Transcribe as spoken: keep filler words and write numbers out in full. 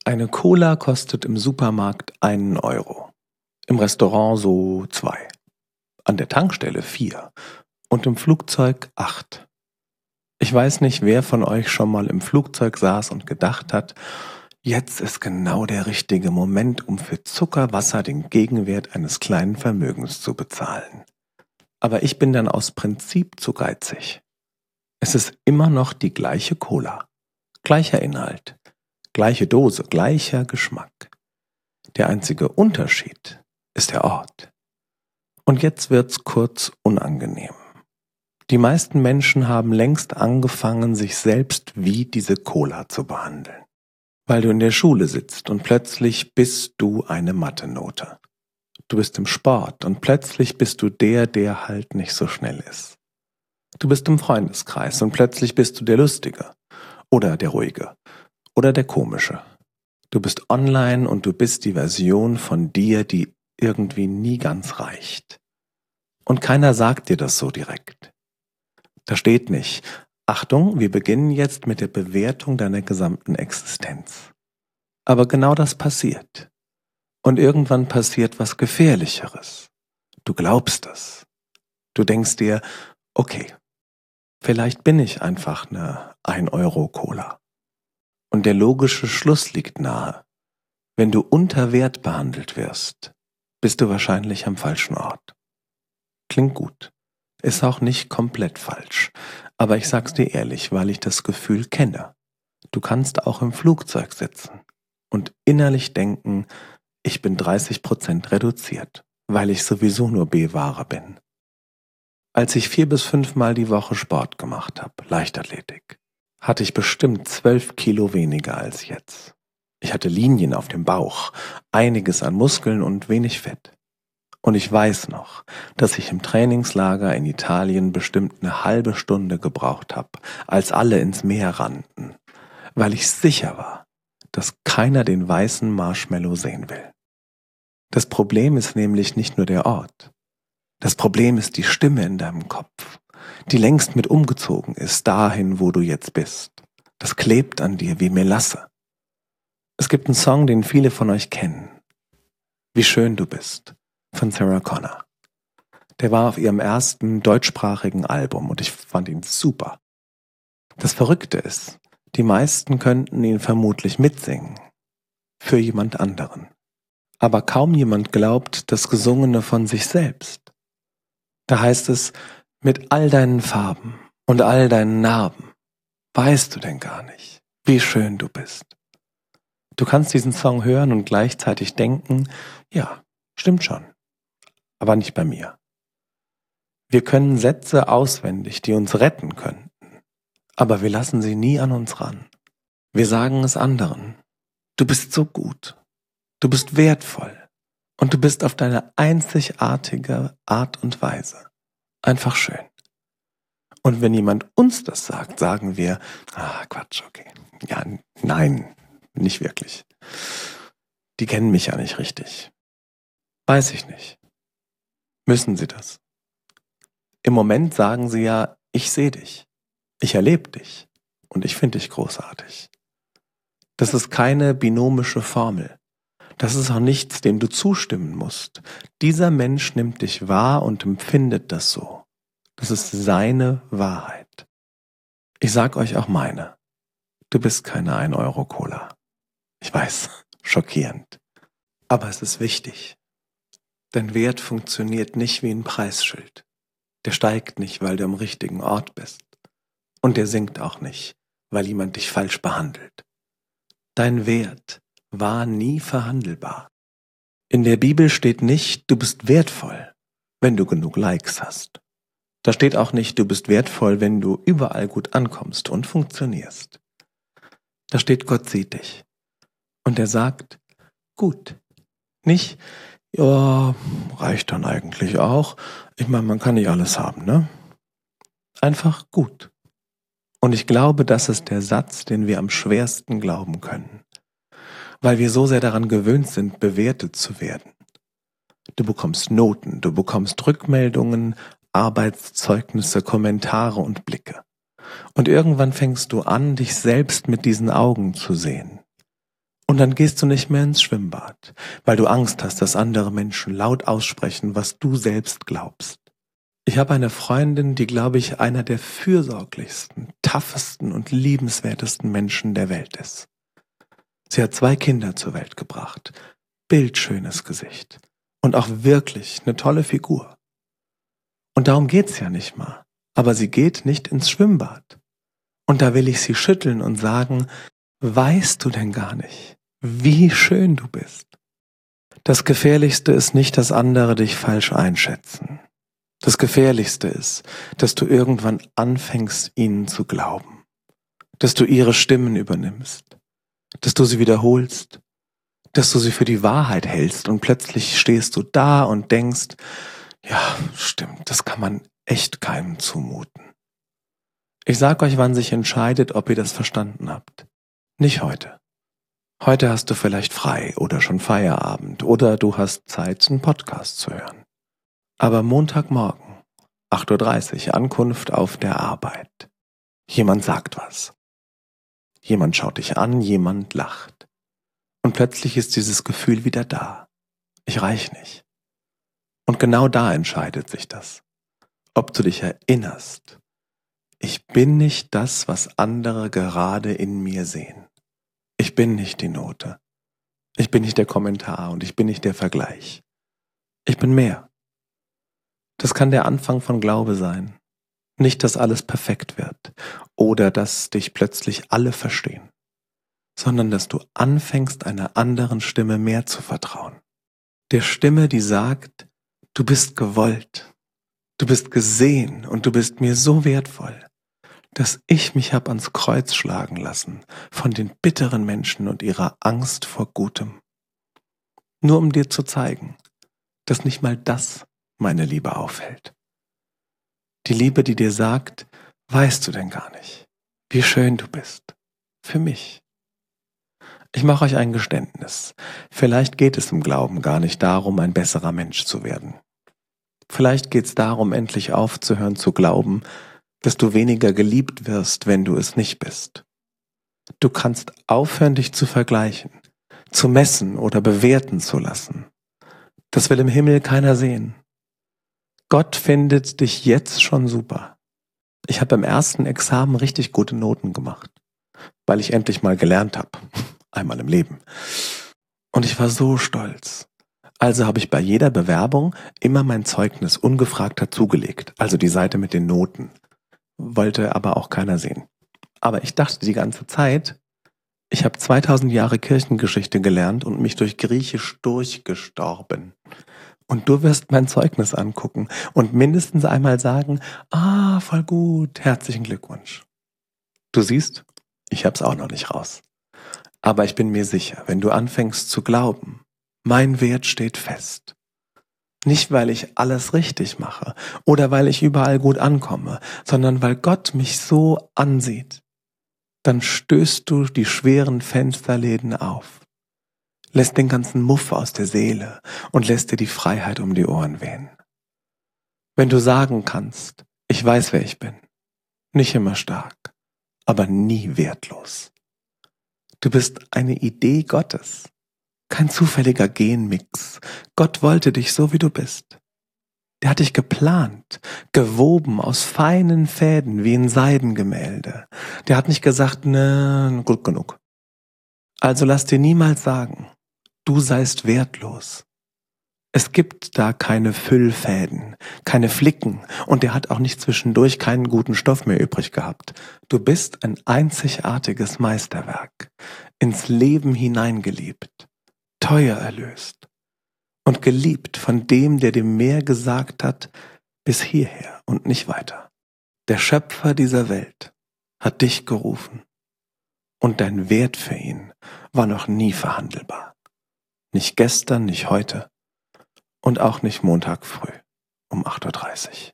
Eine Cola kostet im Supermarkt einen Euro, im Restaurant so zwei, an der Tankstelle vier und im Flugzeug acht. Ich weiß nicht, wer von euch schon mal im Flugzeug saß und gedacht hat, jetzt ist genau der richtige Moment, um für Zuckerwasser den Gegenwert eines kleinen Vermögens zu bezahlen. Aber ich bin dann aus Prinzip zu geizig. Es ist immer noch die gleiche Cola, gleicher Inhalt, gleiche Dose, gleicher Geschmack. Der einzige Unterschied ist der Ort. Und jetzt wird's kurz unangenehm. Die meisten Menschen haben längst angefangen, sich selbst wie diese Cola zu behandeln. Weil du in der Schule sitzt und plötzlich bist du eine Mathe-Note. Du bist im Sport und plötzlich bist du der, der halt nicht so schnell ist. Du bist im Freundeskreis und plötzlich bist du der Lustige oder der Ruhige oder der Komische. Du bist online und du bist die Version von dir, die irgendwie nie ganz reicht. Und keiner sagt dir das so direkt. Da steht nicht, Achtung, wir beginnen jetzt mit der Bewertung deiner gesamten Existenz. Aber genau das passiert. Und irgendwann passiert was Gefährlicheres. Du glaubst es. Du denkst dir, okay, vielleicht bin ich einfach eine ein Euro Cola. Und der logische Schluss liegt nahe. Wenn du unter Wert behandelt wirst, bist du wahrscheinlich am falschen Ort. Klingt gut. Ist auch nicht komplett falsch. Aber ich sag's dir ehrlich, weil ich das Gefühl kenne. Du kannst auch im Flugzeug sitzen und innerlich denken, ich bin dreißig Prozent reduziert, weil ich sowieso nur B-Ware bin. Als ich vier bis fünfmal die Woche Sport gemacht habe, Leichtathletik, hatte ich bestimmt zwölf Kilo weniger als jetzt. Ich hatte Linien auf dem Bauch, einiges an Muskeln und wenig Fett. Und ich weiß noch, dass ich im Trainingslager in Italien bestimmt eine halbe Stunde gebraucht habe, als alle ins Meer rannten, weil ich sicher war, dass keiner den weißen Marshmallow sehen will. Das Problem ist nämlich nicht nur der Ort. Das Problem ist die Stimme in deinem Kopf, die längst mit umgezogen ist, dahin, wo du jetzt bist. Das klebt an dir wie Melasse. Es gibt einen Song, den viele von euch kennen. Wie schön du bist, von Sarah Connor. Der war auf ihrem ersten deutschsprachigen Album und ich fand ihn super. Das Verrückte ist, die meisten könnten ihn vermutlich mitsingen. Für jemand anderen. Aber kaum jemand glaubt das Gesungene von sich selbst. Da heißt es, mit all deinen Farben und all deinen Narben weißt du denn gar nicht, wie schön du bist. Du kannst diesen Song hören und gleichzeitig denken, ja, stimmt schon, aber nicht bei mir. Wir können Sätze auswendig, die uns retten könnten, aber wir lassen sie nie an uns ran. Wir sagen es anderen, du bist so gut. Du bist wertvoll und du bist auf deine einzigartige Art und Weise einfach schön. Und wenn jemand uns das sagt, sagen wir, ah, Quatsch, okay. Ja, nein, nicht wirklich. Die kennen mich ja nicht richtig. Weiß ich nicht. Müssen sie das? Im Moment sagen sie ja, ich sehe dich, ich erlebe dich und ich finde dich großartig. Das ist keine binomische Formel. Das ist auch nichts, dem du zustimmen musst. Dieser Mensch nimmt dich wahr und empfindet das so. Das ist seine Wahrheit. Ich sag euch auch meine. Du bist keine ein Euro Cola. Ich weiß, schockierend. Aber es ist wichtig. Dein Wert funktioniert nicht wie ein Preisschild. Der steigt nicht, weil du am richtigen Ort bist. Und der sinkt auch nicht, weil jemand dich falsch behandelt. Dein Wert war nie verhandelbar. In der Bibel steht nicht, du bist wertvoll, wenn du genug Likes hast. Da steht auch nicht, du bist wertvoll, wenn du überall gut ankommst und funktionierst. Da steht, Gott sieht dich. Und er sagt, gut. Nicht, ja, reicht dann eigentlich auch. Ich meine, man kann nicht alles haben, ne? Einfach gut. Und ich glaube, das ist der Satz, den wir am schwersten glauben können. Weil wir so sehr daran gewöhnt sind, bewertet zu werden. Du bekommst Noten, du bekommst Rückmeldungen, Arbeitszeugnisse, Kommentare und Blicke. Und irgendwann fängst du an, dich selbst mit diesen Augen zu sehen. Und dann gehst du nicht mehr ins Schwimmbad, weil du Angst hast, dass andere Menschen laut aussprechen, was du selbst glaubst. Ich habe eine Freundin, die, glaube ich, einer der fürsorglichsten, toughesten und liebenswertesten Menschen der Welt ist. Sie hat zwei Kinder zur Welt gebracht, bildschönes Gesicht und auch wirklich eine tolle Figur. Und darum geht's ja nicht mal. Aber sie geht nicht ins Schwimmbad. Und da will ich sie schütteln und sagen, weißt du denn gar nicht, wie schön du bist? Das Gefährlichste ist nicht, dass andere dich falsch einschätzen. Das Gefährlichste ist, dass du irgendwann anfängst, ihnen zu glauben. Dass du ihre Stimmen übernimmst. Dass du sie wiederholst. Dass du sie für die Wahrheit hältst und plötzlich stehst du da und denkst, ja, stimmt, das kann man echt keinem zumuten. Ich sag euch, wann sich entscheidet, ob ihr das verstanden habt. Nicht heute. Heute hast du vielleicht frei oder schon Feierabend oder du hast Zeit, einen Podcast zu hören. Aber Montagmorgen, acht Uhr dreißig, Ankunft auf der Arbeit. Jemand sagt was. Jemand schaut dich an, jemand lacht. Und plötzlich ist dieses Gefühl wieder da. Ich reich nicht. Und genau da entscheidet sich das. Ob du dich erinnerst, ich bin nicht das, was andere gerade in mir sehen. Ich bin nicht die Note. Ich bin nicht der Kommentar und ich bin nicht der Vergleich. Ich bin mehr. Das kann der Anfang von Glaube sein. Nicht, dass alles perfekt wird oder dass dich plötzlich alle verstehen, sondern dass du anfängst, einer anderen Stimme mehr zu vertrauen. Der Stimme, die sagt, du bist gewollt, du bist gesehen und du bist mir so wertvoll, dass ich mich hab ans Kreuz schlagen lassen von den bitteren Menschen und ihrer Angst vor Gutem. Nur um dir zu zeigen, dass nicht mal das meine Liebe aufhält. Die Liebe, die dir sagt, weißt du denn gar nicht, wie schön du bist. Für mich. Ich mache euch ein Geständnis. Vielleicht geht es im Glauben gar nicht darum, ein besserer Mensch zu werden. Vielleicht geht es darum, endlich aufzuhören zu glauben, dass du weniger geliebt wirst, wenn du es nicht bist. Du kannst aufhören, dich zu vergleichen, zu messen oder bewerten zu lassen. Das will im Himmel keiner sehen. Gott findet dich jetzt schon super. Ich habe beim ersten Examen richtig gute Noten gemacht, weil ich endlich mal gelernt habe. Einmal im Leben. Und ich war so stolz. Also habe ich bei jeder Bewerbung immer mein Zeugnis ungefragt dazugelegt, also die Seite mit den Noten. Wollte aber auch keiner sehen. Aber ich dachte die ganze Zeit, ich habe zweitausend Jahre Kirchengeschichte gelernt und mich durch Griechisch durchgestorben. Und du wirst mein Zeugnis angucken und mindestens einmal sagen, ah, voll gut, herzlichen Glückwunsch. Du siehst, ich hab's auch noch nicht raus. Aber ich bin mir sicher, wenn du anfängst zu glauben, mein Wert steht fest. Nicht, weil ich alles richtig mache oder weil ich überall gut ankomme, sondern weil Gott mich so ansieht. Dann stößt du die schweren Fensterläden auf, lässt den ganzen Muff aus der Seele und lässt dir die Freiheit um die Ohren wehen. Wenn du sagen kannst, ich weiß, wer ich bin, nicht immer stark, aber nie wertlos. Du bist eine Idee Gottes, kein zufälliger Genmix. Gott wollte dich so, wie du bist. Der hat dich geplant, gewoben aus feinen Fäden wie ein Seidengemälde. Der hat nicht gesagt, ne, gut genug. Also lass dir niemals sagen, du seist wertlos. Es gibt da keine Füllfäden, keine Flicken und der hat auch nicht zwischendurch keinen guten Stoff mehr übrig gehabt. Du bist ein einzigartiges Meisterwerk, ins Leben hineingeliebt, teuer erlöst und geliebt von dem, der dir mehr gesagt hat, bis hierher und nicht weiter. Der Schöpfer dieser Welt hat dich gerufen und dein Wert für ihn war noch nie verhandelbar. Nicht gestern, nicht heute und auch nicht Montag früh um acht Uhr dreißig.